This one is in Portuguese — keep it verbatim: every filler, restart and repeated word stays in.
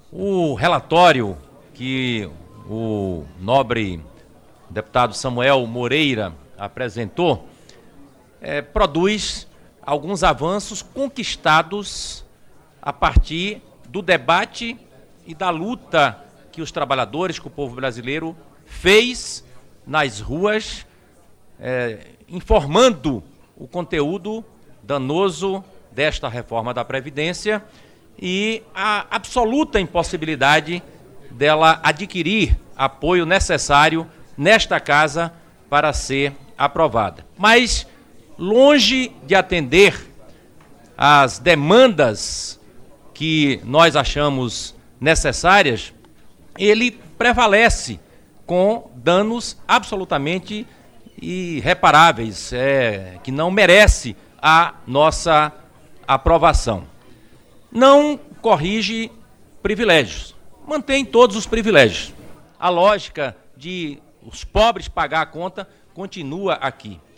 O relatório que o nobre deputado Samuel Moreira apresentou é, produz alguns avanços conquistados a partir do debate e da luta que os trabalhadores, que o povo brasileiro fez nas ruas, é, informando o conteúdo danoso desta reforma da Previdência e a absoluta impossibilidade dela adquirir apoio necessário nesta casa para ser aprovada. Mas, longe de atender às demandas que nós achamos necessárias, ele prevalece com danos absolutamente irreparáveis, é, que não merece a nossa aprovação. Não corrige privilégios, mantém todos os privilégios. A lógica de os pobres pagar a conta continua aqui.